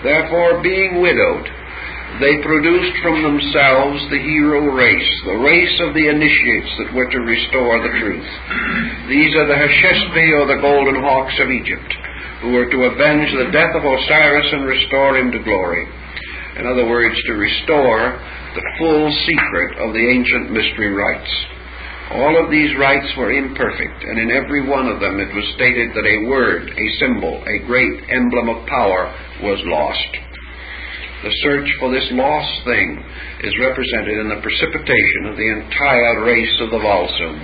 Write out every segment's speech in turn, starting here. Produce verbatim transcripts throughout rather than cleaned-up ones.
Therefore, being widowed, they produced from themselves the hero race, the race of the initiates that were to restore the truth. These are the Heshespi, or the golden hawks of Egypt, who were to avenge the death of Osiris and restore him to glory. In other words, to restore the full secret of the ancient mystery rites. All of these rites were imperfect, and in every one of them it was stated that a word, a symbol, a great emblem of power was lost. The search for this lost thing is represented in the precipitation of the entire race of the Volsung.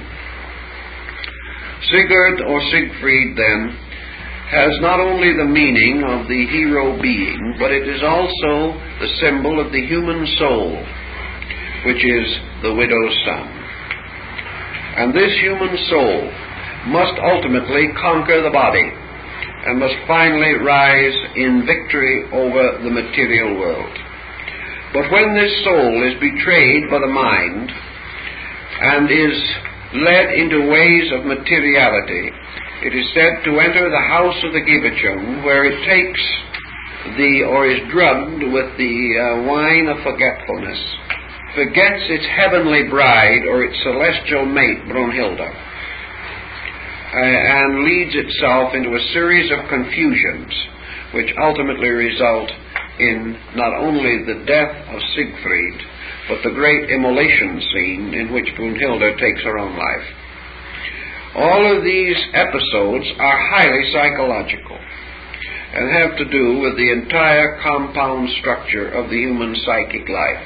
Sigurd, or Siegfried, then, has not only the meaning of the hero being, but it is also the symbol of the human soul, which is the widow's son. And this human soul must ultimately conquer the body and must finally rise in victory over the material world. But when this soul is betrayed by the mind and is led into ways of materiality, it is said to enter the house of the Gibbachung, where it takes the, or is drugged with the uh, wine of forgetfulness, forgets its heavenly bride or its celestial mate, Brunhilde, uh, and leads itself into a series of confusions which ultimately result in not only the death of Siegfried, but the great immolation scene in which Brunhilde takes her own life. All of these episodes are highly psychological and have to do with the entire compound structure of the human psychic life.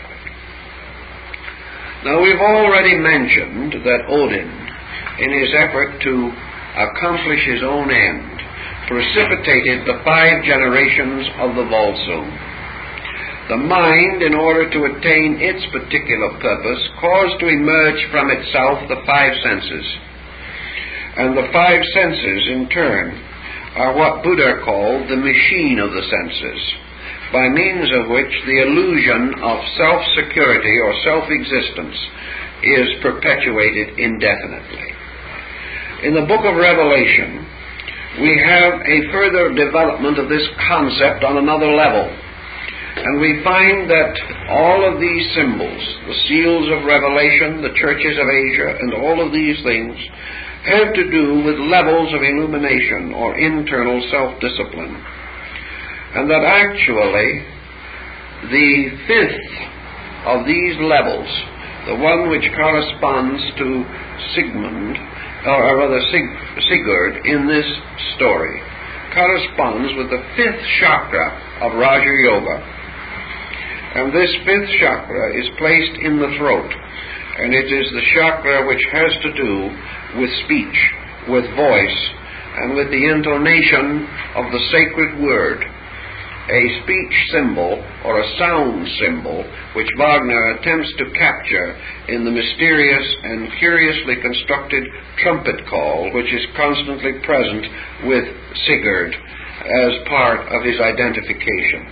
Now, we've already mentioned that Odin, in his effort to accomplish his own end, precipitated the five generations of the Volsung. The mind, in order to attain its particular purpose, caused to emerge from itself the five senses. And the five senses, in turn, are what Buddha called the machine of the senses, by means of which the illusion of self-security or self-existence is perpetuated indefinitely. In the book of Revelation, we have a further development of this concept on another level. And we find that all of these symbols, the seals of Revelation, the churches of Asia, and all of these things have to do with levels of illumination or internal self-discipline. And that actually the fifth of these levels, the one which corresponds to Sigmund, or rather Sig- Sigurd in this story, corresponds with the fifth chakra of Raja Yoga. And this fifth chakra is placed in the throat, and it is the chakra which has to do with speech, with voice, and with the intonation of the sacred word, a speech symbol or a sound symbol which Wagner attempts to capture in the mysterious and curiously constructed trumpet call which is constantly present with Sigurd as part of his identification.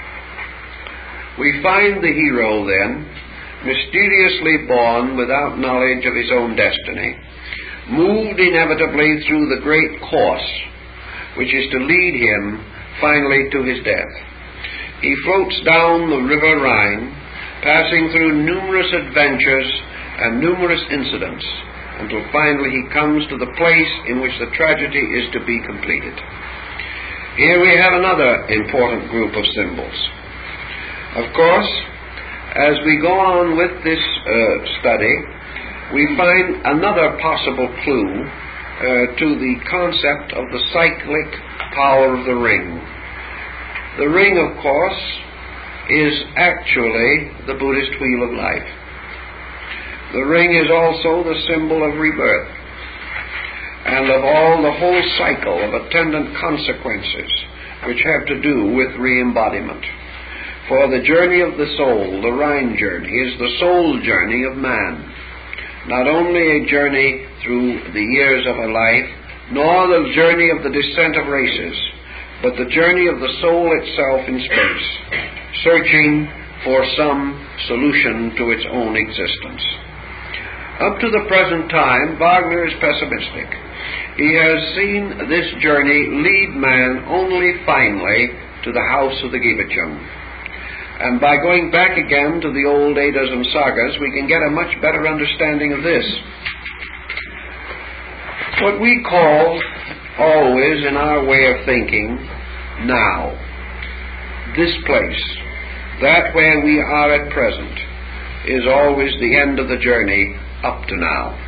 We find the hero, then, mysteriously born without knowledge of his own destiny, moved inevitably through the great course which is to lead him finally to his death. He floats down the river Rhine, passing through numerous adventures and numerous incidents, until finally he comes to the place in which the tragedy is to be completed. Here we have another important group of symbols. Of course, as we go on with this uh, study, we find another possible clue uh, to the concept of the cyclic power of the ring. The ring, of course, is actually the Buddhist wheel of life. The ring is also the symbol of rebirth and of all the whole cycle of attendant consequences which have to do with re-embodiment. For the journey of the soul, the Rhine journey, is the soul journey of man. Not only a journey through the years of a life, nor the journey of the descent of races, but the journey of the soul itself in space, searching for some solution to its own existence. Up to the present time, Wagner is pessimistic. He has seen this journey lead man only finally to the house of the Giebetjung. And by going back again to the old Eddas and Sagas, we can get a much better understanding of this. What we call always, in our way of thinking, now, this place, that where we are at present, is always the end of the journey up to now.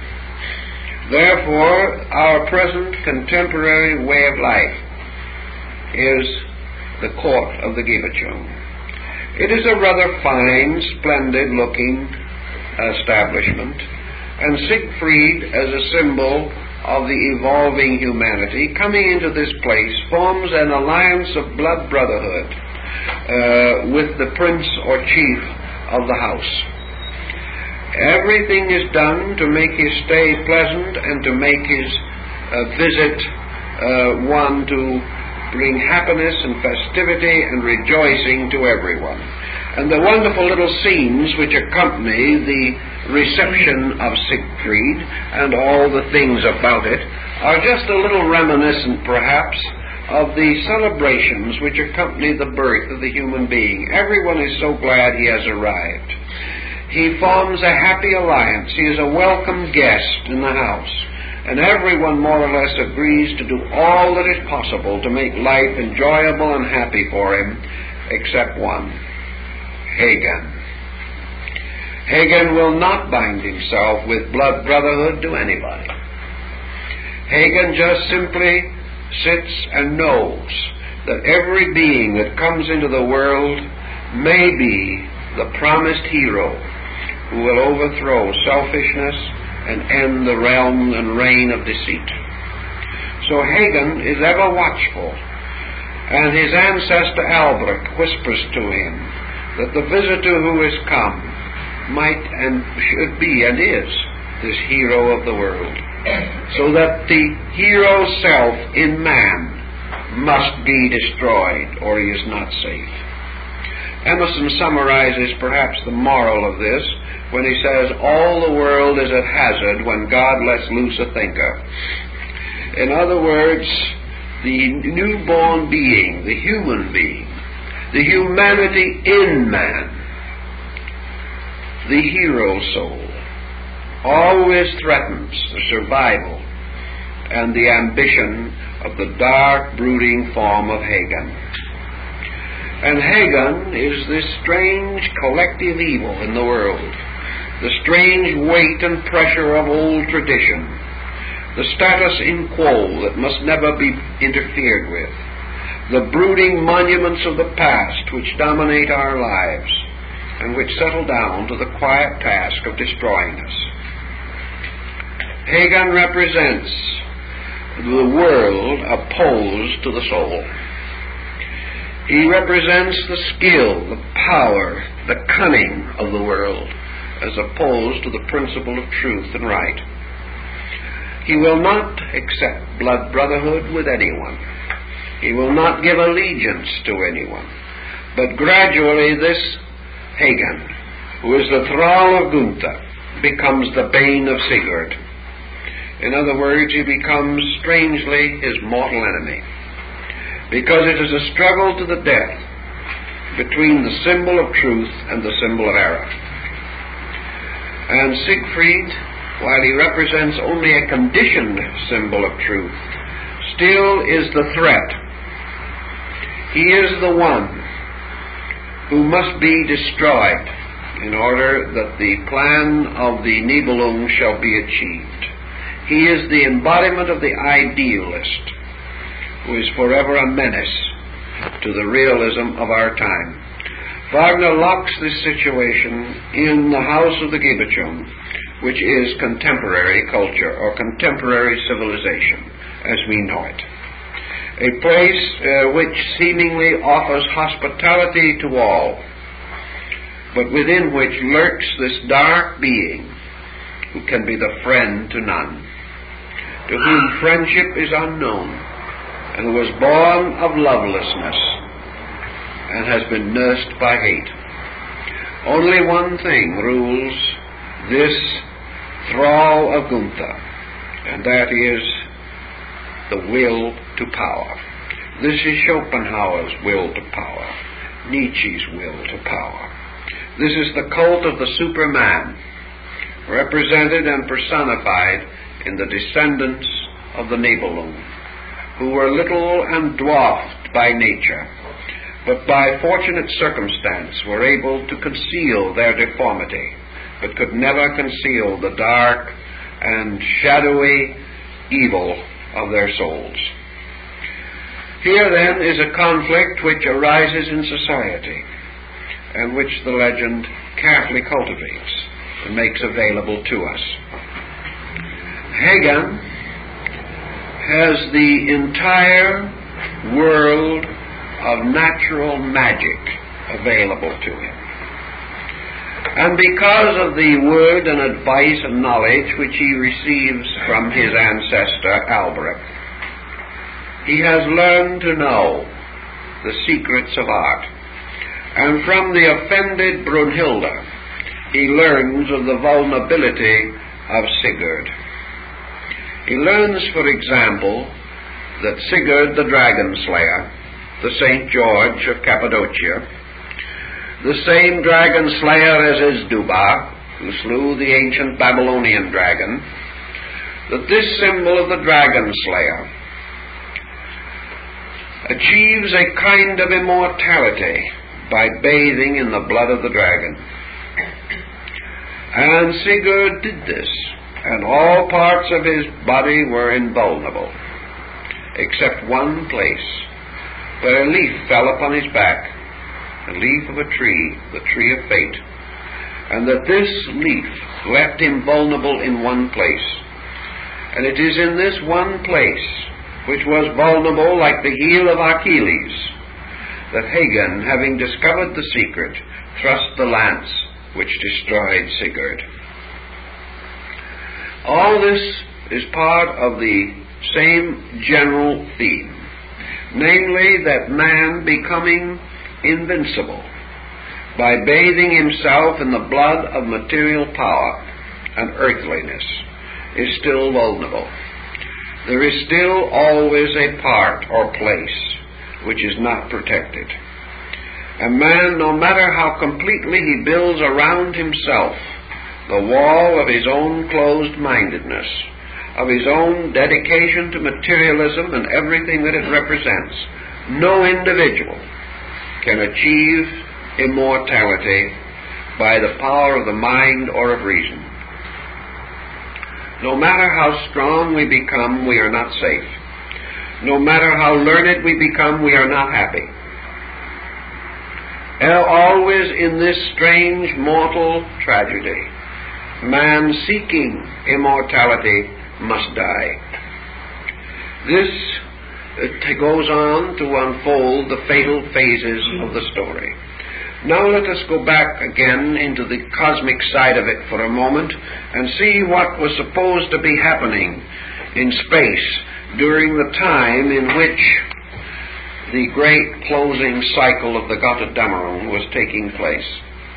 Therefore, our present contemporary way of life is the court of the Giebetjung. It is a rather fine, splendid-looking establishment, and Siegfried, as a symbol of the evolving humanity, coming into this place, forms an alliance of blood brotherhood uh, with the prince or chief of the house. Everything is done to make his stay pleasant and to make his uh, visit uh, one to bring happiness and festivity and rejoicing to everyone. And the wonderful little scenes which accompany the reception of Siegfried and all the things about it are just a little reminiscent, perhaps, of the celebrations which accompany the birth of the human being. Everyone is so glad he has arrived. He forms a happy alliance. He is a welcome guest in the house. And everyone more or less agrees to do all that is possible to make life enjoyable and happy for him, except one, Hagan. Hagan will not bind himself with blood brotherhood to anybody. Hagan just simply sits and knows that every being that comes into the world may be the promised hero who will overthrow selfishness and end the realm and reign of deceit. So Hagan is ever watchful, and his ancestor Albrecht whispers to him that the visitor who is come might and should be and is this hero of the world, so that the hero's self in man must be destroyed or he is not safe. Emerson summarizes perhaps the moral of this when he says, all the world is at hazard when God lets loose a thinker. In other words, the newborn being, the human being, the humanity in man, the hero soul, always threatens the survival and the ambition of the dark, brooding form of Hagan. And Hagan is this strange collective evil in the world, the strange weight and pressure of old tradition, the status quo that must never be interfered with, the brooding monuments of the past which dominate our lives and which settle down to the quiet task of destroying us. Hagan represents the world opposed to the soul. He represents the skill, the power, the cunning of the world, as opposed to the principle of truth and right. He will not accept blood brotherhood with anyone. He will not give allegiance to anyone. But gradually this Hagan, who is the thrall of Gunther, becomes the bane of Sigurd. In other words, he becomes strangely his mortal enemy, because it is a struggle to the death between the symbol of truth and the symbol of error. And Siegfried, while he represents only a conditioned symbol of truth, still is the threat. He is the one who must be destroyed in order that the plan of the Nibelung shall be achieved. He is the embodiment of the idealist, who is forever a menace to the realism of our time. Wagner locks this situation in the house of the Giebetjung, which is contemporary culture or contemporary civilization as we know it. A place uh, which seemingly offers hospitality to all, but within which lurks this dark being who can be the friend to none, to whom friendship is unknown, and who was born of lovelessness and has been nursed by hate. Only one thing rules this thrall of Gunther, and that is the will to power. This is Schopenhauer's will to power, Nietzsche's will to power. This is the cult of the Superman, represented and personified in the descendants of the Nibelung, who were little and dwarfed by nature, but by fortunate circumstance were able to conceal their deformity, but could never conceal the dark and shadowy evil of their souls. Here then is a conflict which arises in society, and which the legend carefully cultivates and makes available to us. Hagen has the entire world of natural magic available to him. And because of the word and advice and knowledge which he receives from his ancestor Albrecht, he has learned to know the secrets of art. And from the offended Brunhilde, he learns of the vulnerability of Sigurd. He learns, for example, that Sigurd the Dragon Slayer, the Saint George of Cappadocia, the same dragon slayer as Isdubar, who slew the ancient Babylonian dragon, that this symbol of the dragon slayer achieves a kind of immortality by bathing in the blood of the dragon. And Sigurd did this, and all parts of his body were invulnerable, except one place, where a leaf fell upon his back, a leaf of a tree, the tree of fate, and that this leaf left him vulnerable in one place. And it is in this one place, which was vulnerable like the heel of Achilles, that Hagen, having discovered the secret, thrust the lance which destroyed Sigurd. All this is part of the same general theme, namely that man becoming invincible by bathing himself in the blood of material power and earthliness is still vulnerable. There is still always a part or place which is not protected. A man, no matter how completely he builds around himself the wall of his own closed-mindedness, of his own dedication to materialism and everything that it represents, no individual can achieve immortality by the power of the mind or of reason. No matter how strong we become, we are not safe. No matter how learned we become, we are not happy. Always in this strange mortal tragedy, man seeking immortality must die. This it goes on to unfold the fatal phases of the story. Now let us go back again into the cosmic side of it for a moment and see what was supposed to be happening in space during the time in which the great closing cycle of the Götterdämmerung was taking place.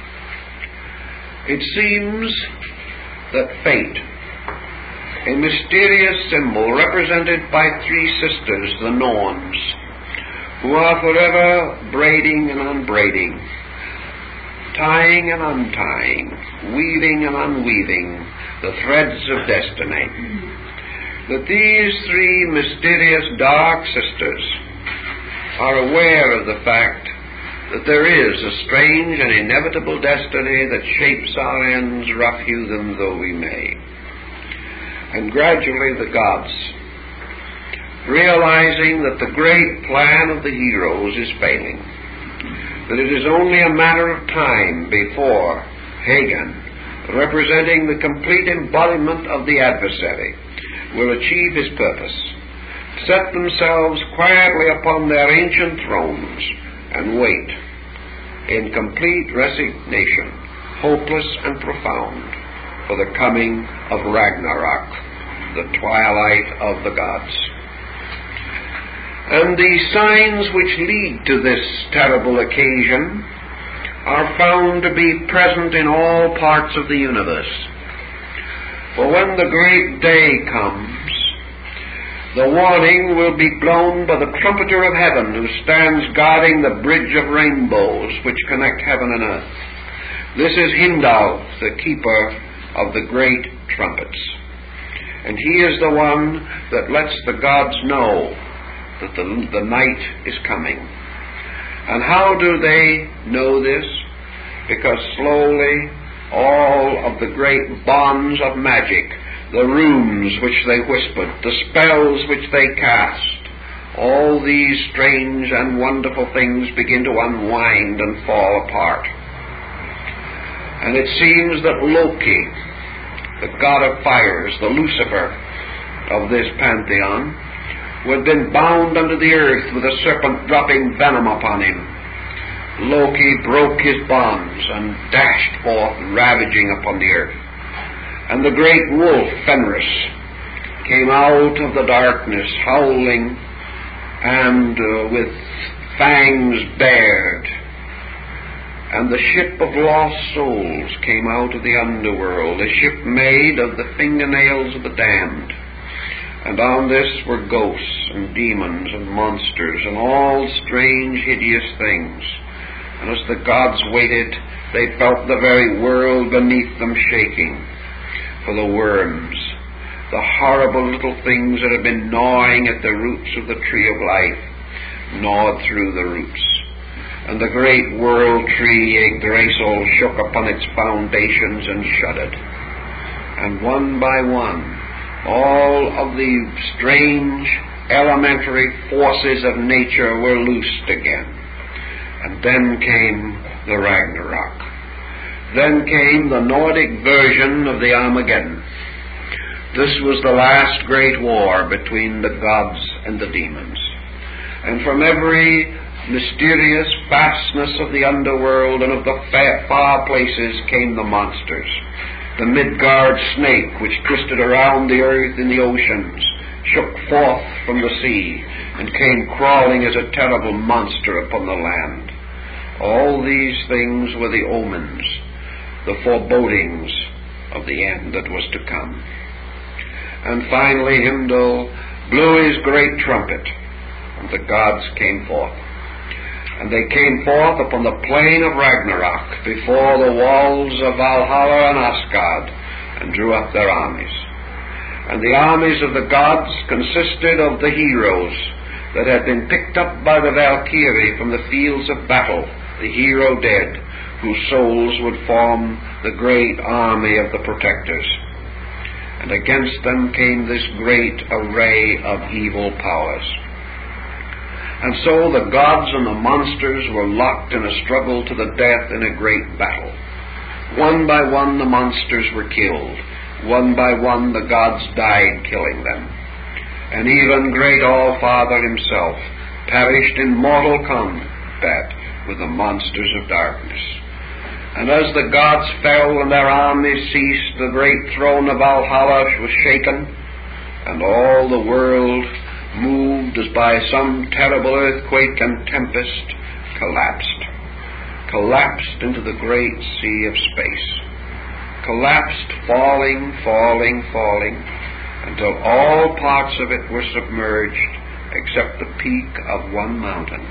It seems that fate, a mysterious symbol represented by three sisters, the Norns, who are forever braiding and unbraiding, tying and untying, weaving and unweaving the threads of destiny, that these three mysterious dark sisters are aware of the fact that there is a strange and inevitable destiny that shapes our ends, rough-hew them though we may. And gradually the gods, realizing that the great plan of the heroes is failing, that it is only a matter of time before Hagen, representing the complete embodiment of the adversary, will achieve his purpose, set themselves quietly upon their ancient thrones and wait in complete resignation, hopeless and profound, for the coming of Ragnarok, the twilight of the gods. And the signs which lead to this terrible occasion are found to be present in all parts of the universe. For when the great day comes, the warning will be blown by the trumpeter of heaven, who stands guarding the bridge of rainbows which connect heaven and earth. This is Hindal, the keeper of the great trumpets. And he is the one that lets the gods know that the, the night is coming. And how do they know this? Because slowly all of the great bonds of magic, the runes which they whispered, the spells which they cast, all these strange and wonderful things begin to unwind and fall apart. And it seems that Loki, the god of fires, the Lucifer of this pantheon, who had been bound under the earth with a serpent dropping venom upon him, Loki broke his bonds and dashed forth, ravaging upon the earth. And the great wolf, Fenris, came out of the darkness, howling and uh, with fangs bared. And the ship of lost souls came out of the underworld, a ship made of the fingernails of the damned. And on this were ghosts and demons and monsters and all strange, hideous things. And as the gods waited, they felt the very world beneath them shaking. For the worms, the horrible little things that had been gnawing at the roots of the tree of life, gnawed through the roots. And the great world tree, Yggdrasil, shook upon its foundations and shuddered. And one by one, all of the strange elementary forces of nature were loosed again. And then came the Ragnarok. Then came the Nordic version of the Armageddon. This was the last great war between the gods and the demons. And from every mysterious fastness of the underworld and of the far places came the monsters. The Midgard snake, which twisted around the earth in the oceans, shook forth from the sea and came crawling as a terrible monster upon the land. All these things were the omens, the forebodings of the end that was to come. And finally Heimdall blew his great trumpet, and the gods came forth. And they came forth upon the plain of Ragnarok before the walls of Valhalla and Asgard, and drew up their armies. And the armies of the gods consisted of the heroes that had been picked up by the Valkyrie from the fields of battle, the hero dead, whose souls would form the great army of the protectors. And against them came this great array of evil powers. And so the gods and the monsters were locked in a struggle to the death in a great battle. One by one the monsters were killed. One by one the gods died, killing them. And even great All-Father himself perished in mortal combat with the monsters of darkness. And as the gods fell and their armies ceased, the great throne of Valhalla was shaken, and all the world, moved as by some terrible earthquake and tempest, collapsed. Collapsed into the great sea of space. Collapsed, falling, falling, falling, until all parts of it were submerged except the peak of one mountain.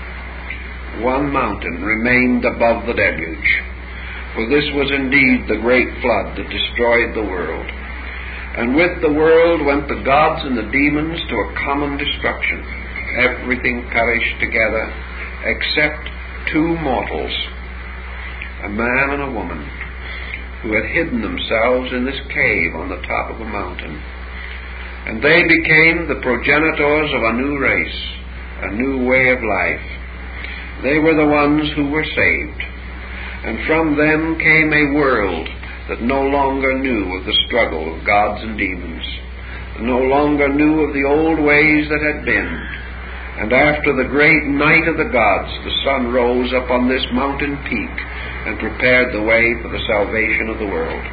One mountain remained above the deluge. For this was indeed the great flood that destroyed the world. And with the world went the gods and the demons to a common destruction. Everything perished together except two mortals, a man and a woman, who had hidden themselves in this cave on the top of a mountain. And they became the progenitors of a new race, a new way of life. They were the ones who were saved. And from them came a world that no longer knew of the struggle of gods and demons, no longer knew of the old ways that had been. And after the great night of the gods, the sun rose up on this mountain peak and prepared the way for the salvation of the world.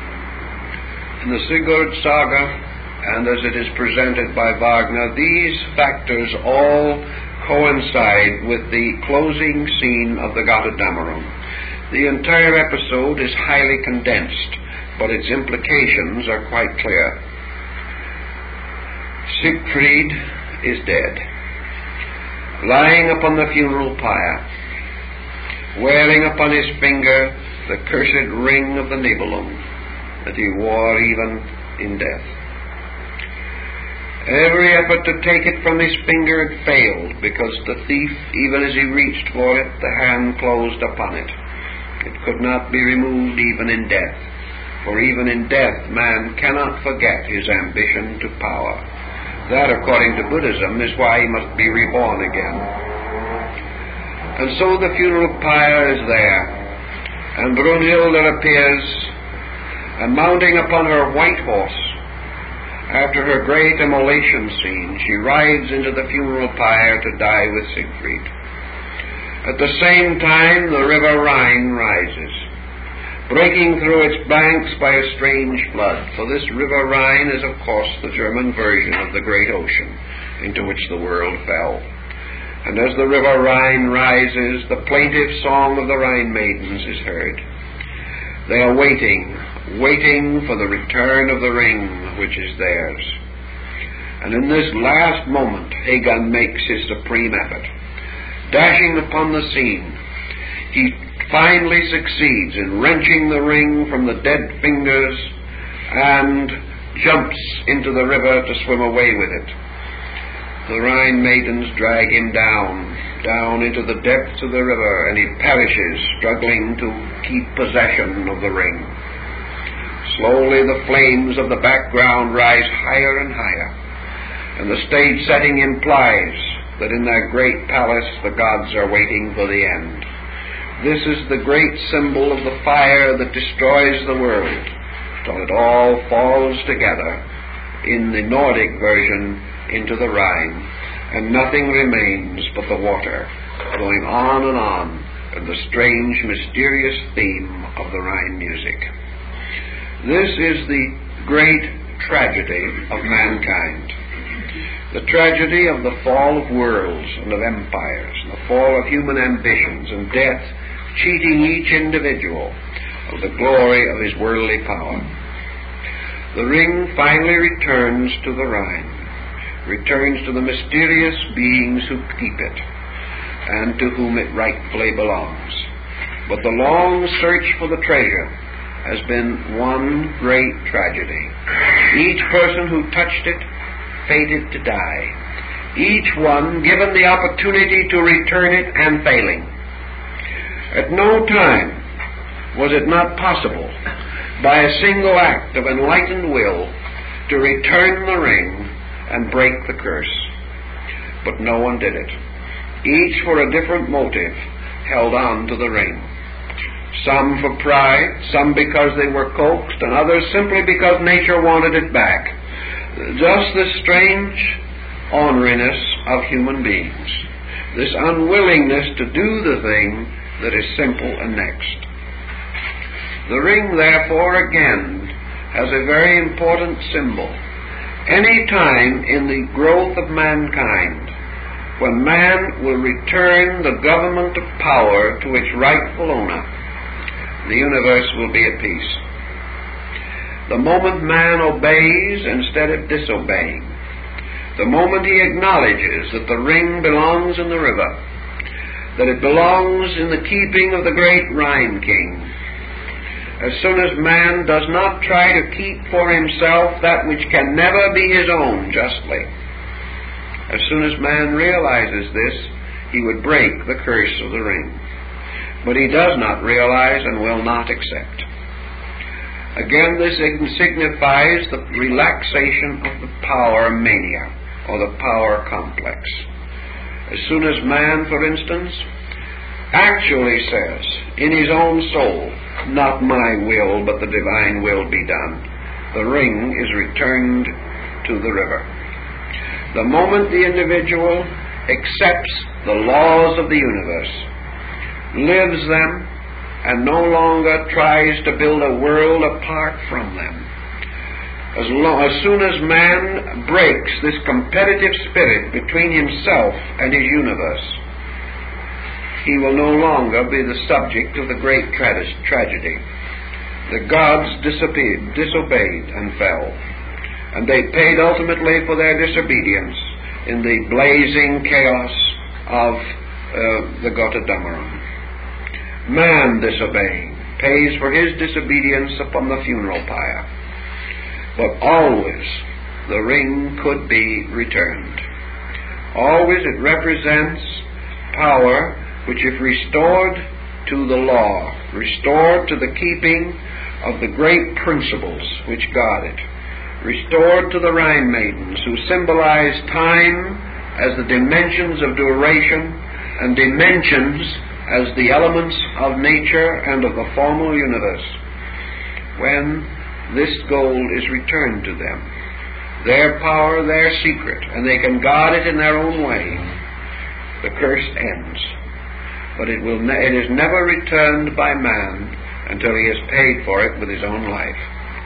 In the Sigurd Saga, and as it is presented by Wagner, these factors all coincide with the closing scene of the Götterdämmerung. The entire episode is highly condensed, but its implications are quite clear. Siegfried is dead, lying upon the funeral pyre, wearing upon his finger the cursed ring of the Nibelung that he wore even in death. Every effort to take it from his finger had failed, because the thief, even as he reached for it, the hand closed upon it. It could not be removed even in death, for even in death man cannot forget his ambition to power. That, according to Buddhism, is why he must be reborn again. And so the funeral pyre is there, and Brunhilde appears, and mounting upon her white horse, after her great immolation scene, she rides into the funeral pyre to die with Siegfried. At the same time, the river Rhine rises, breaking through its banks by a strange flood, for this river Rhine is, of course, the German version of the great ocean into which the world fell. And as the river Rhine rises, the plaintive song of the Rhine maidens is heard. They are waiting, waiting for the return of the ring which is theirs. And in this last moment, Hagon makes his supreme effort. Dashing upon the scene, he finally succeeds in wrenching the ring from the dead fingers and jumps into the river to swim away with it. The Rhine maidens drag him down, down into the depths of the river, and he perishes, struggling to keep possession of the ring. Slowly the flames of the background rise higher and higher, and the stage setting implies that in their great palace the gods are waiting for the end. This is the great symbol of the fire that destroys the world, till it all falls together, in the Nordic version, into the Rhine, and nothing remains but the water, going on and on, and the strange, mysterious theme of the Rhine music. This is the great tragedy of mankind. The tragedy of the fall of worlds and of empires, and the fall of human ambitions, and death cheating each individual of the glory of his worldly power. The ring finally returns to the Rhine, returns to the mysterious beings who keep it, and to whom it rightfully belongs. But the long search for the treasure has been one great tragedy. Each person who touched it fated to die, each one given the opportunity to return it and failing. At no time was it not possible, by a single act of enlightened will, to return the ring and break the curse. But no one did it. Each, for a different motive, held on to the ring. Some for pride, some because they were coaxed, and others simply because nature wanted it back. Just this strange orneriness of human beings, this unwillingness to do the thing that is simple and next. The ring, therefore, again has a very important symbol. Any time in the growth of mankind when man will return the government of power to its rightful owner, the universe will be at peace. The moment man obeys instead of disobeying, the moment he acknowledges that the ring belongs in the river, that it belongs in the keeping of the great Rhine king, as soon as man does not try to keep for himself that which can never be his own justly, as soon as man realizes this, he would break the curse of the ring. But he does not realize and will not accept. Again, this signifies the relaxation of the power mania, or the power complex. As soon as man, for instance, actually says in his own soul, "Not my will, but the divine will be done," the ring is returned to the river. The moment the individual accepts the laws of the universe, lives them, and no longer tries to build a world apart from them, as, long, as soon as man breaks this competitive spirit between himself and his universe, he will no longer be the subject of the great tra- tragedy. the gods disobeyed, disobeyed and fell, and they paid ultimately for their disobedience in the blazing chaos of uh, the Götterdämmerung. Man disobeying pays for his disobedience upon the funeral pyre, but always the ring could be returned. Always it represents power which, if restored to the law, restored to the keeping of the great principles which guard it, restored to the Rhine maidens who symbolize time as the dimensions of duration and dimensions as the elements of nature and of the formal universe. When this gold is returned to them, their power, their secret, and they can guard it in their own way, the curse ends. But it will ne- it is never returned by man until he has paid for it with his own life.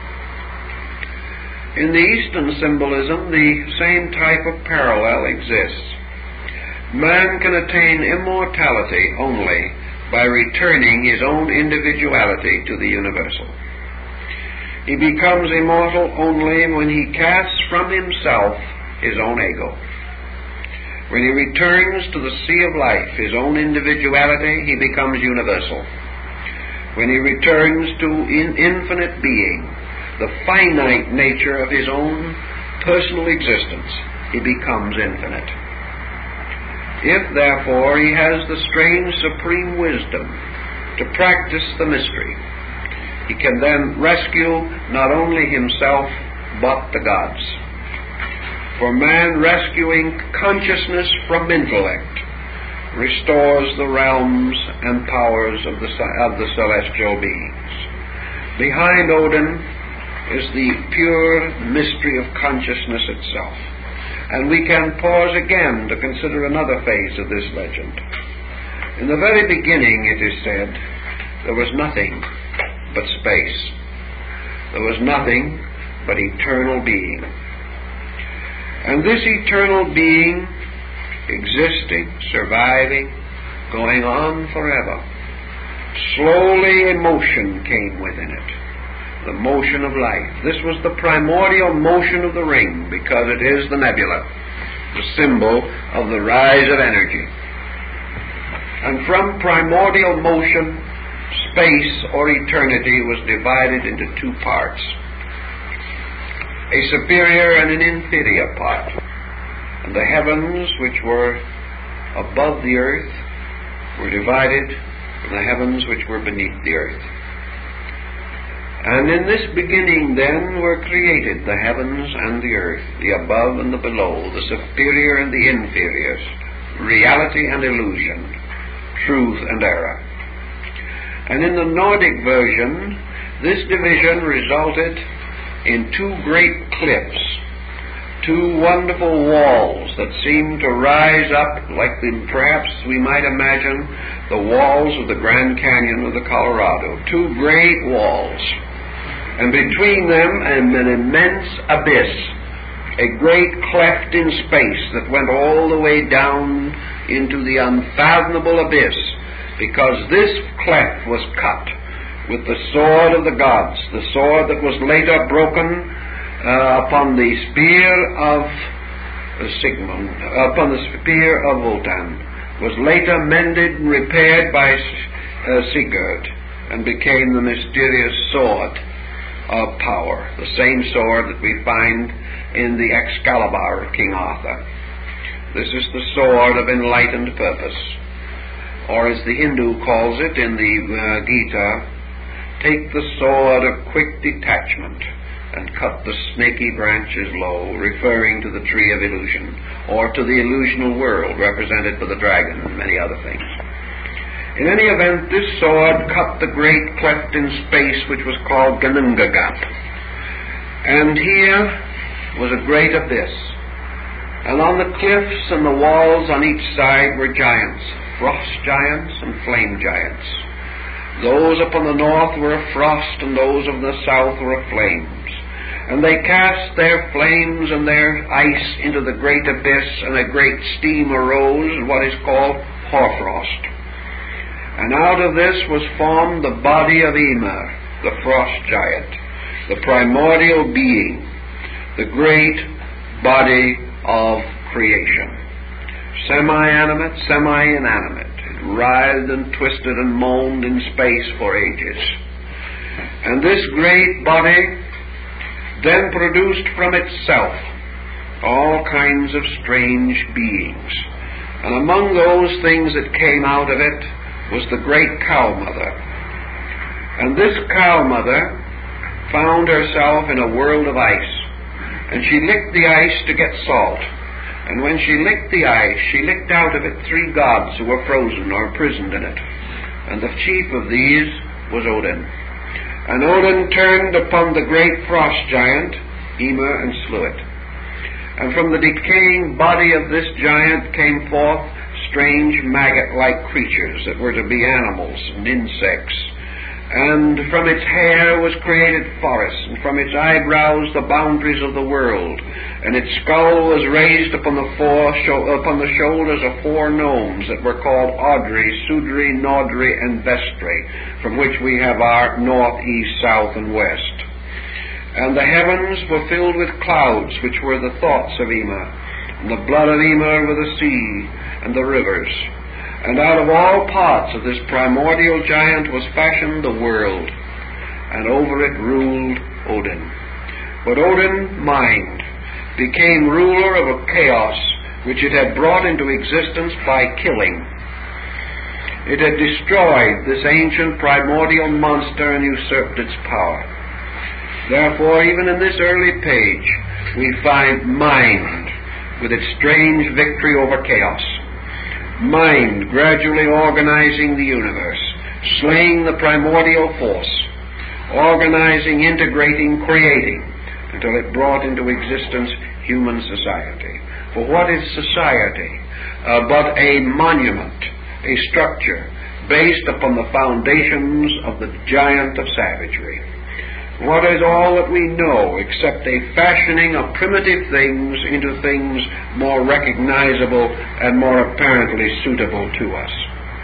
In the Eastern symbolism, the same type of parallel exists. Man can attain immortality only by returning his own individuality to the universal. He becomes immortal only when he casts from himself his own ego. When he returns to the sea of life, his own individuality, he becomes universal. When he returns to in infinite being, the finite nature of his own personal existence, he becomes infinite. If, therefore, he has the strange supreme wisdom to practice the mystery, he can then rescue not only himself, but the gods. For man, rescuing consciousness from intellect restores the realms and powers of the, of the celestial beings. Behind Odin is the pure mystery of consciousness itself. And we can pause again to consider another phase of this legend. In the very beginning, it is said, there was nothing but space. There was nothing but eternal being. And this eternal being, existing, surviving, going on forever, slowly a motion came within it. The motion of life. This was the primordial motion of the ring, because it is the nebula, the symbol of the rise of energy. And from primordial motion, space or eternity was divided into two parts, a superior and an inferior part. And the heavens, which were above the earth, were divided from the heavens which were beneath the earth. And in this beginning, then, were created the heavens and the earth, the above and the below, the superior and the inferior, reality and illusion, truth and error. And in the Nordic version, this division resulted in two great cliffs, two wonderful walls that seemed to rise up like the, perhaps we might imagine, the walls of the Grand Canyon of the Colorado. Two great walls. And between them an immense abyss, a great cleft in space that went all the way down into the unfathomable abyss, because this cleft was cut with the sword of the gods, the sword that was later broken uh, upon the spear of uh, Sigmund, uh, upon the spear of Wotan, was later mended and repaired by uh, Sigurd, and became the mysterious sword of power, the same sword that we find in the Excalibur of King Arthur. This is the sword of enlightened purpose, or as the Hindu calls it in the uh, Gita, take the sword of quick detachment and cut the snaky branches low, referring to the tree of illusion, or to the illusional world represented by the dragon and many other things. In any event, this sword cut the great cleft in space which was called Ginnungagap. And here was a great abyss. And on the cliffs and the walls on each side were giants, frost giants and flame giants. Those upon the north were of frost, and those of the south were of flames. And they cast their flames and their ice into the great abyss, and a great steam arose, what is called hoarfrost. And out of this was formed the body of Ymir, the frost giant, the primordial being, the great body of creation. Semi-animate, semi-inanimate. It writhed and twisted and moaned in space for ages. And this great body then produced from itself all kinds of strange beings. And among those things that came out of it was the great cow mother. And this cow mother found herself in a world of ice. And she licked the ice to get salt. And when she licked the ice, she licked out of it three gods who were frozen or imprisoned in it. And the chief of these was Odin. And Odin turned upon the great frost giant, Ymir, and slew it. And from the decaying body of this giant came forth strange maggot-like creatures that were to be animals and insects. And from its hair was created forests, and from its eyebrows the boundaries of the world. And its skull was raised upon the four upon the shoulders of four gnomes that were called Audrey, Sudri, Nordri, and Vestri, from which we have our north, east, south, and west. And the heavens were filled with clouds, which were the thoughts of Ymir. And the blood of Ymir were the sea and the rivers. And out of all parts of this primordial giant was fashioned the world, and over it ruled Odin. But Odin, mind, became ruler of a chaos which it had brought into existence by killing. It had destroyed this ancient primordial monster and usurped its power. Therefore, even in this early page, we find mind with its strange victory over chaos. Mind gradually organizing the universe, slaying the primordial force, organizing, integrating, creating, until it brought into existence human society. For what is society uh, but a monument, a structure based upon the foundations of the giant of savagery? What is all that we know except a fashioning of primitive things into things more recognizable and more apparently suitable to us?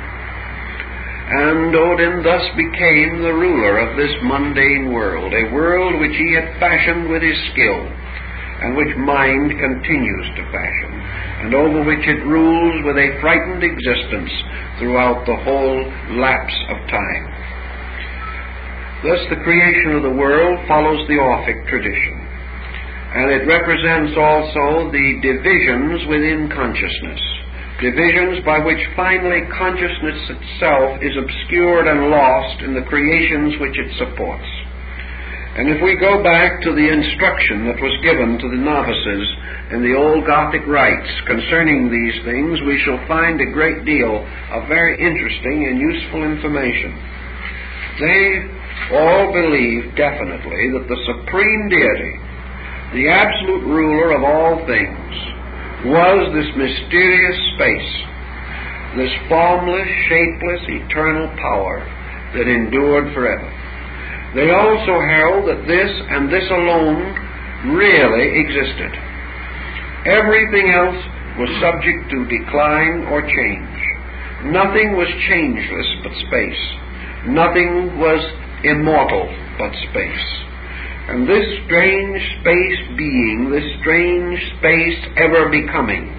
And Odin thus became the ruler of this mundane world, a world which he had fashioned with his skill, and which mind continues to fashion, and over which it rules with a frightened existence throughout the whole lapse of time. Thus the creation of the world follows the Orphic tradition, and it represents also the divisions within consciousness, divisions by which finally consciousness itself is obscured and lost in the creations which it supports. And if we go back to the instruction that was given to the novices in the old Gothic rites concerning these things, we shall find a great deal of very interesting and useful information. They all believe definitely that the supreme deity, the absolute ruler of all things, was this mysterious space, this formless, shapeless, eternal power that endured forever. They also held that this and this alone really existed. Everything else was subject to decline or change. Nothing was changeless but space. Nothing was immortal but space. And this strange space being, this strange space ever becoming,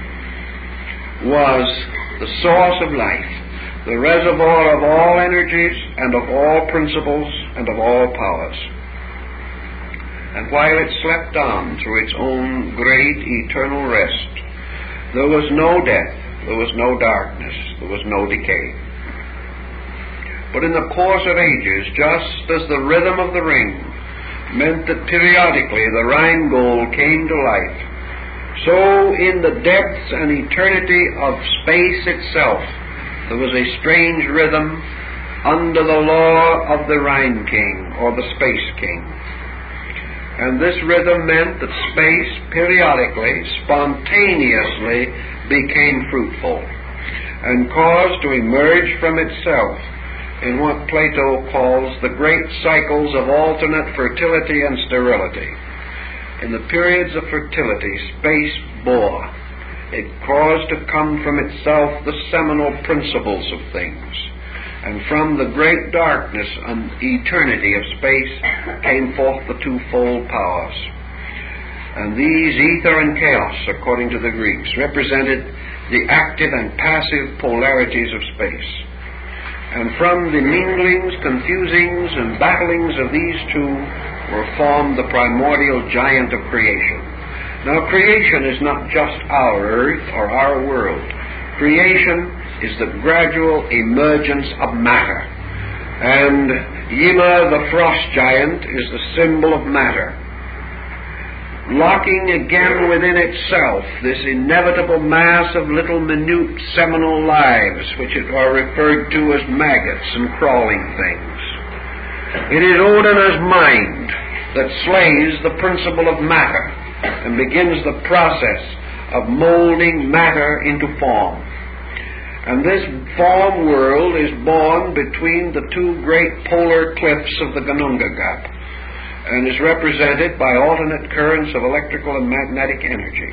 was the source of life, the reservoir of all energies and of all principles and of all powers. And while it slept on through its own great eternal rest, there was no death, there was no darkness, there was no decay. But in the course of ages, just as the rhythm of the ring meant that periodically the Rhine-Gold came to life, so in the depths and eternity of space itself, there was a strange rhythm under the law of the Rhine King, or the Space King. And this rhythm meant that space periodically, spontaneously became fruitful and caused to emerge from itself in what Plato calls the great cycles of alternate fertility and sterility. In the periods of fertility, space bore. It caused to come from itself the seminal principles of things. And from the great darkness and eternity of space came forth the twofold powers. And these, ether and chaos, according to the Greeks, represented the active and passive polarities of space. And from the minglings, confusings, and battlings of these two were formed the primordial giant of creation. Now, creation is not just our earth or our world. Creation is the gradual emergence of matter. And Yima, the frost giant, is the symbol of matter, locking again within itself this inevitable mass of little minute seminal lives, which are referred to as maggots and crawling things. It is Odin's mind that slays the principle of matter and begins the process of molding matter into form. And this form world is born between the two great polar cliffs of the Gununga Gap, and is represented by alternate currents of electrical and magnetic energy.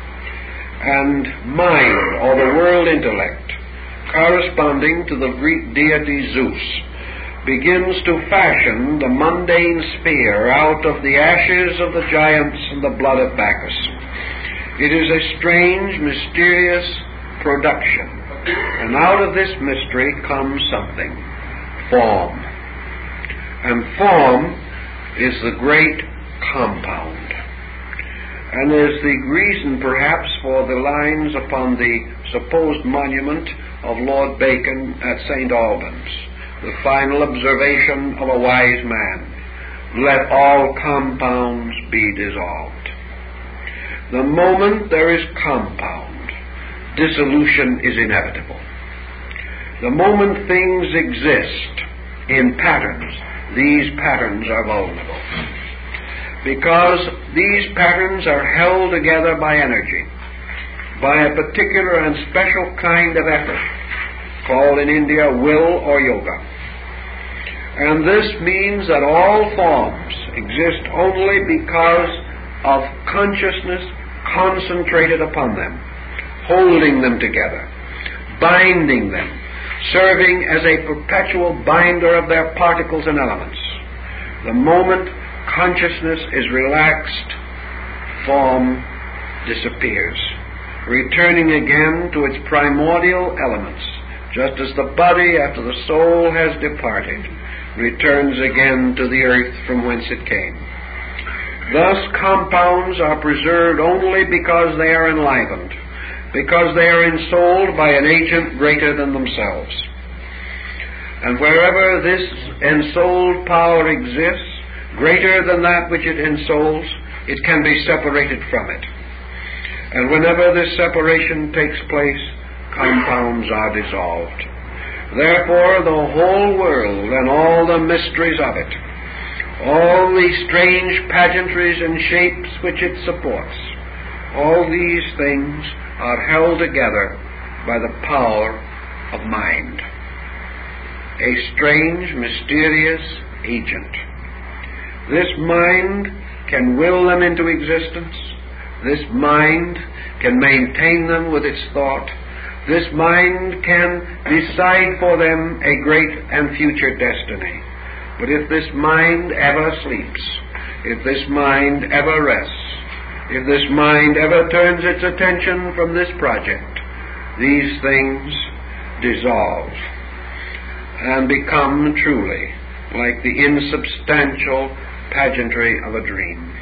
And mind, or the world intellect, corresponding to the Greek deity Zeus, begins to fashion the mundane sphere out of the ashes of the giants and the blood of Bacchus. It is a strange, mysterious production, and out of this mystery comes something, form. And form is the great compound, and is the reason perhaps for the lines upon the supposed monument of Lord Bacon at Saint Albans, the final observation of a wise man: let all compounds be dissolved. The moment there is compound, dissolution is inevitable. The moment things exist in patterns, these patterns are vulnerable, because these patterns are held together by energy, by a particular and special kind of effort, called in India will or yoga. And this means that all forms exist only because of consciousness concentrated upon them, holding them together, binding them, serving as a perpetual binder of their particles and elements. The moment consciousness is relaxed, form disappears, returning again to its primordial elements, just as the body, after the soul has departed, returns again to the earth from whence it came. Thus, compounds are preserved only because they are enlivened, because they are ensouled by an agent greater than themselves. And wherever this ensouled power exists, greater than that which it ensouls, it can be separated from it. And whenever this separation takes place, compounds are dissolved. Therefore, the whole world and all the mysteries of it, all the strange pageantries and shapes which it supports, all these things are held together by the power of mind, a strange, mysterious agent. This mind can will them into existence. This mind can maintain them with its thought. This mind can decide for them a great and future destiny. But if this mind ever sleeps, if this mind ever rests, if this mind ever turns its attention from this project, these things dissolve and become truly like the insubstantial pageantry of a dream.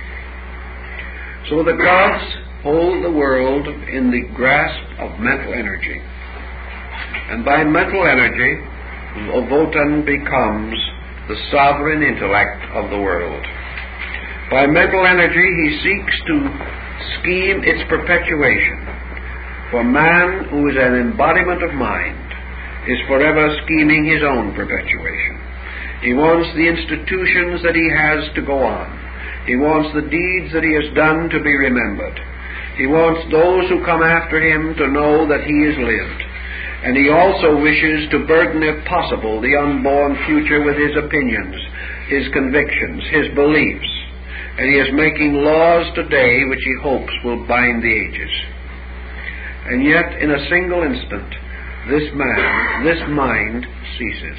So the gods hold the world in the grasp of mental energy. And by mental energy, Wotan becomes the sovereign intellect of the world. By mental energy, he seeks to scheme its perpetuation. For man, who is an embodiment of mind, is forever scheming his own perpetuation. He wants the institutions that he has to go on. He wants the deeds that he has done to be remembered. He wants those who come after him to know that he has lived. And he also wishes to burden, if possible, the unborn future with his opinions, his convictions, his beliefs. And he is making laws today which he hopes will bind the ages. And yet, in a single instant, this man, this mind ceases.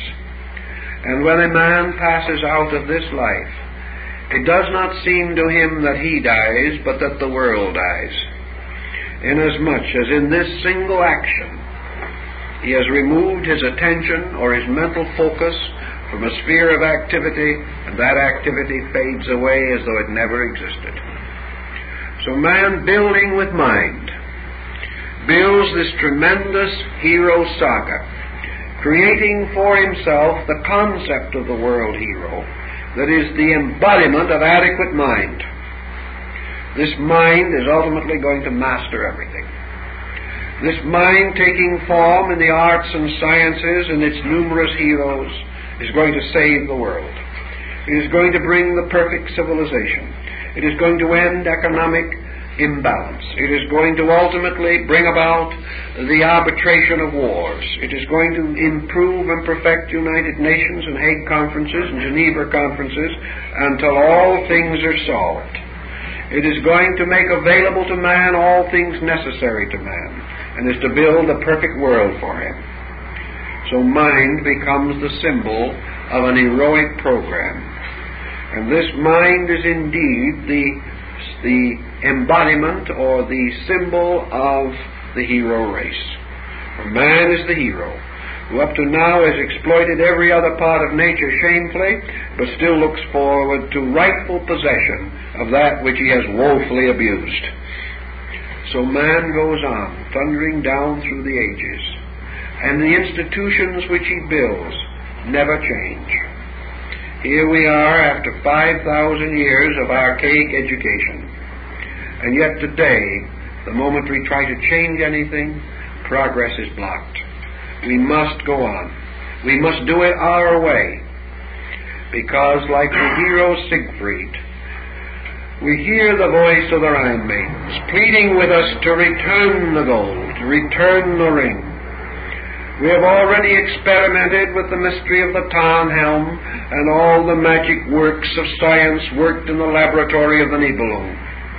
And when a man passes out of this life, it does not seem to him that he dies, but that the world dies. Inasmuch as in this single action he has removed his attention or his mental focus from a sphere of activity, and that activity fades away as though it never existed. So man, building with mind, builds this tremendous hero saga, creating for himself the concept of the world hero that is the embodiment of adequate mind. This mind is ultimately going to master everything. This mind, taking form in the arts and sciences and its numerous heroes, is going to save the world. It is going to bring the perfect civilization. It is going to end economic imbalance. It is going to ultimately bring about the arbitration of wars. It is going to improve and perfect United Nations and Hague conferences and Geneva conferences until all things are solved. It is going to make available to man all things necessary to man, and is to build a perfect world for him. So mind becomes the symbol of an heroic program. And this mind is indeed the, the embodiment or the symbol of the hero race. For man is the hero, who up to now has exploited every other part of nature shamefully, but still looks forward to rightful possession of that which he has woefully abused. So man goes on, thundering down through the ages, and the institutions which he builds never change. Here we are after five thousand years of archaic education, and yet today, the moment we try to change anything, progress is blocked. We must go on. We must do it our way, because like the hero Siegfried, we hear the voice of the Rhine maidens pleading with us to return the gold, to return the ring. We have already experimented with the mystery of the Tarnhelm and all the magic works of science worked in the laboratory of the Nibelung.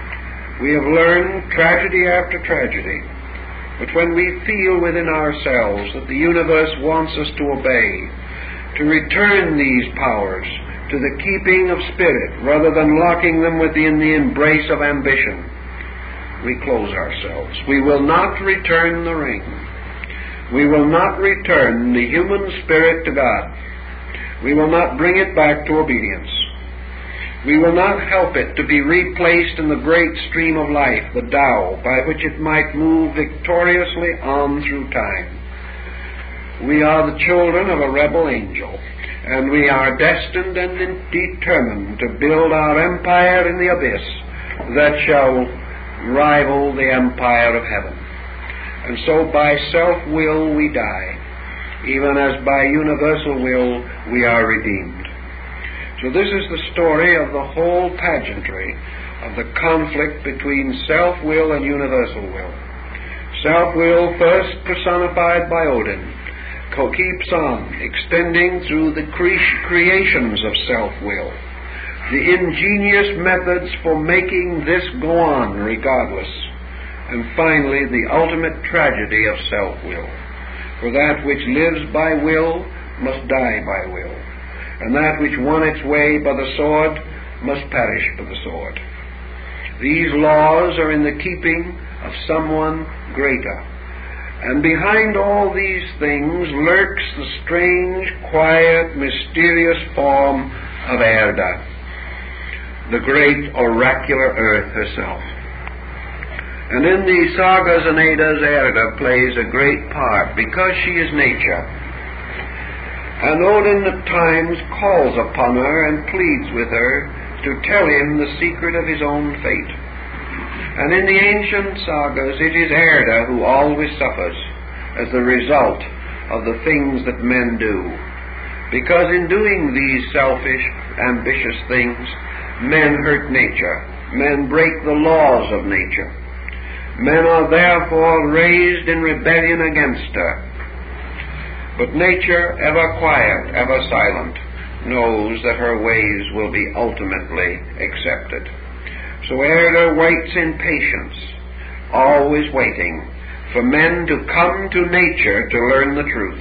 We have learned tragedy after tragedy, but when we feel within ourselves that the universe wants us to obey, to return these powers to the keeping of spirit rather than locking them within the embrace of ambition, we close ourselves. We will not return the ring. We will not return the human spirit to God. We will not bring it back to obedience. We will not help it to be replaced in the great stream of life, the Tao, by which it might move victoriously on through time. We are the children of a rebel angel, and we are destined and determined to build our empire in the abyss that shall rival the empire of heaven. And so by self-will we die, even as by universal will we are redeemed. So this is the story of the whole pageantry of the conflict between self-will and universal will. Self-will, first personified by Odin, keeps on extending through the cre- creations of self-will, the ingenious methods for making this go on regardless, and finally the ultimate tragedy of self-will. For that which lives by will must die by will, and that which won its way by the sword must perish by the sword. These laws are in the keeping of someone greater, and behind all these things lurks the strange, quiet, mysterious form of Erda, the great oracular earth herself. And in the sagas and Eddas, Erda plays a great part because she is nature. And Odin at times calls upon her and pleads with her to tell him the secret of his own fate. And in the ancient sagas, it is Erda who always suffers as the result of the things that men do. Because in doing these selfish, ambitious things, men hurt nature. Men break the laws of nature. Men are therefore raised in rebellion against her. But nature, ever quiet, ever silent, knows that her ways will be ultimately accepted. So Erda waits in patience, always waiting for men to come to nature to learn the truth,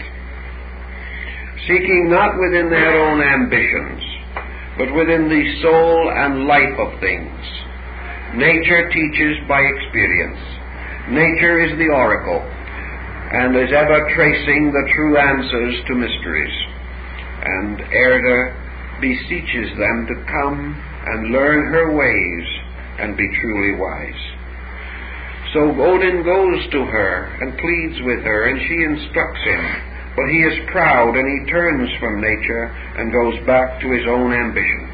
seeking not within their own ambitions, but within the soul and life of things. Nature teaches by experience. Nature is the oracle, and is ever tracing the true answers to mysteries. And Erda beseeches them to come and learn her ways and be truly wise. So Odin goes to her and pleads with her, and she instructs him. But he is proud, and he turns from nature and goes back to his own ambitions.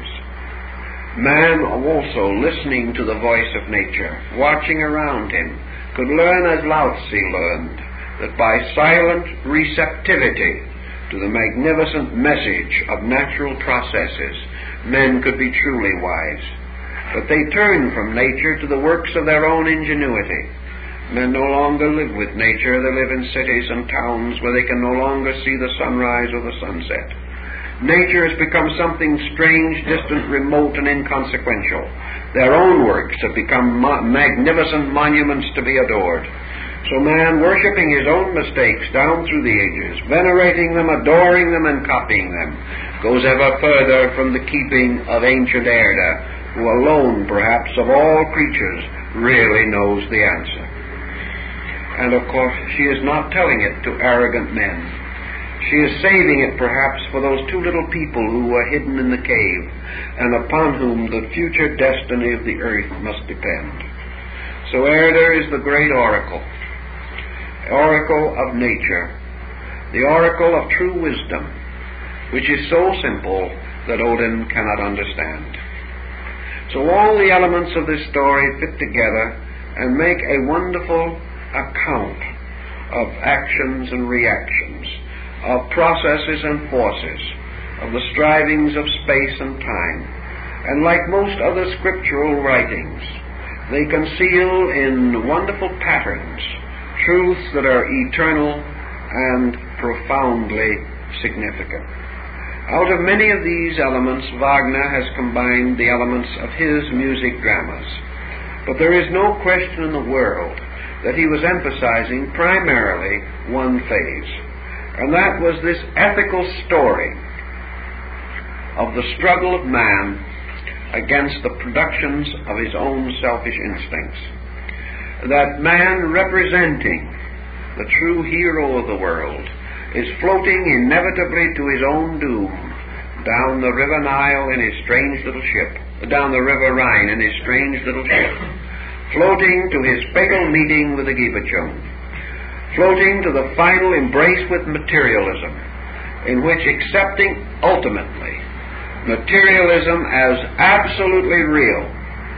Man also, listening to the voice of nature, watching around him, could learn as Lao Tzu learned, that by silent receptivity to the magnificent message of natural processes, men could be truly wise. But they turn from nature to the works of their own ingenuity. Men no longer live with nature. They live in cities and towns where they can no longer see the sunrise or the sunset. Nature has become something strange, distant, remote, and inconsequential. Their own works have become ma- magnificent monuments to be adored. So man, worshipping his own mistakes down through the ages, venerating them, adoring them, and copying them, goes ever further from the keeping of ancient Erda, who alone, perhaps, of all creatures, really knows the answer. And of course, she is not telling it to arrogant men. She is saving it, perhaps, for those two little people who were hidden in the cave, and upon whom the future destiny of the earth must depend. So Erda is the great oracle, oracle of nature, the oracle of true wisdom, which is so simple that Odin cannot understand. So all the elements of this story fit together and make a wonderful account of actions and reactions, of processes and forces, of the strivings of space and time. And like most other scriptural writings, they conceal in wonderful patterns truths that are eternal and profoundly significant. Out of many of these elements, Wagner has combined the elements of his music dramas. But there is no question in the world that he was emphasizing primarily one phase, and that was this ethical story of the struggle of man against the productions of his own selfish instincts. That man, representing the true hero of the world, is floating inevitably to his own doom down the river Nile in his strange little ship, down the river Rhine in his strange little ship, floating to his fatal meeting with the Gibachon, floating to the final embrace with materialism, in which, accepting ultimately materialism as absolutely real,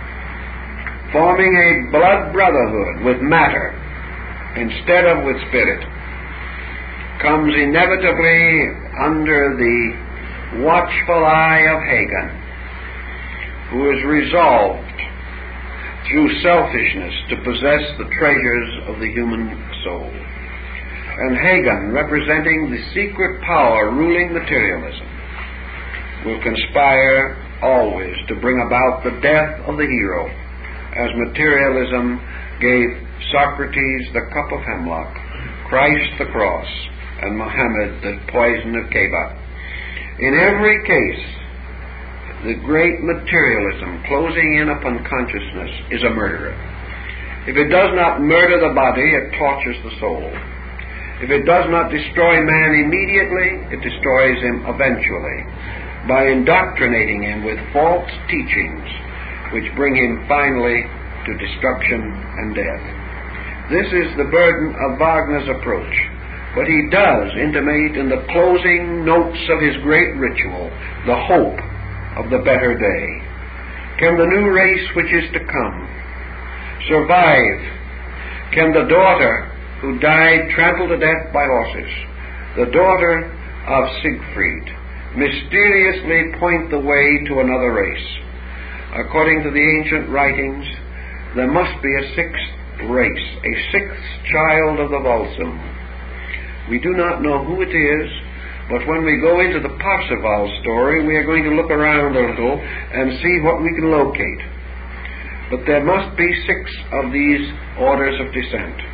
forming a blood brotherhood with matter instead of with spirit, comes inevitably under the watchful eye of Hagen, who is resolved through selfishness to possess the treasures of the human soul. And Hagen, representing the secret power ruling materialism, will conspire always to bring about the death of the hero, as materialism gave Socrates the cup of hemlock, Christ the cross, and Muhammad the poison of Keba. In every case, the great materialism closing in upon consciousness is a murderer. If it does not murder the body, it tortures the soul. If it does not destroy man immediately, it destroys him eventually by indoctrinating him with false teachings which bring him finally to destruction and death. This is the burden of Wagner's approach. But he does intimate in the closing notes of his great ritual the hope of the better day. Can the new race which is to come survive? Can the daughter who died trampled to death by horses, the daughter of Siegfried, mysteriously point the way to another race? According to the ancient writings, there must be a sixth race, a sixth child of the Volsung. We do not know who it is, but when we go into the Parzival story, we are going to look around a little and see what we can locate. But there must be six of these orders of descent.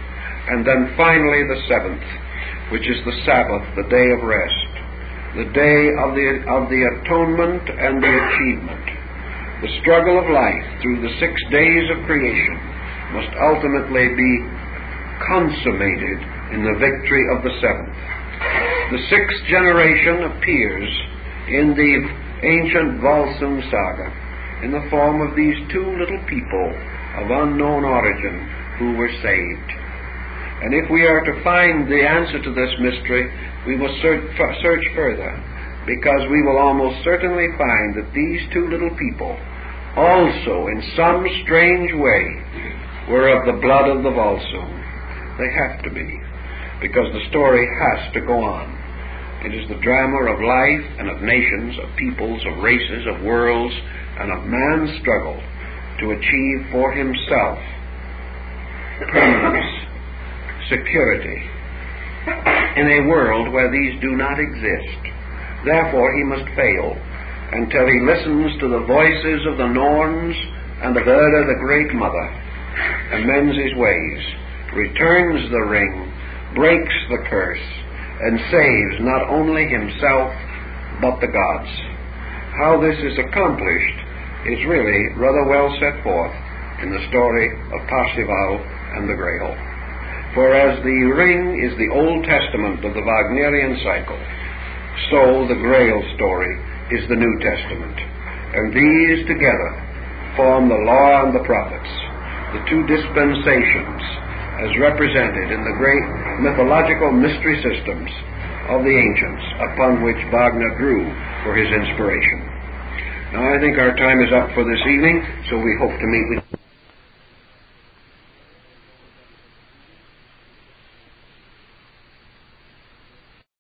and then finally the seventh, which is the Sabbath, the day of rest, the day of the, of the atonement and the achievement. The struggle of life through the six days of creation must ultimately be consummated in the victory of the seventh. The sixth generation appears in the ancient Volsung saga in the form of these two little people of unknown origin who were saved. And if we are to find the answer to this mystery, we must search, search further, because we will almost certainly find that these two little people also, in some strange way, were of the blood of the Volsung. They have to be, because the story has to go on. It is the drama of life and of nations, of peoples, of races, of worlds, and of man's struggle to achieve for himself permanence, security, in a world where these do not exist. Therefore he must fail until he listens to the voices of the Norns and of Erda, the Great Mother, amends his ways, returns the ring, breaks the curse, and saves not only himself but the gods. How this is accomplished is really rather well set forth in the story of Parsifal and the Grail. For as the ring is the Old Testament of the Wagnerian cycle, so the Grail story is the New Testament. And these together form the law and the prophets, the two dispensations as represented in the great mythological mystery systems of the ancients upon which Wagner drew for his inspiration. Now I think our time is up for this evening, so we hope to meet with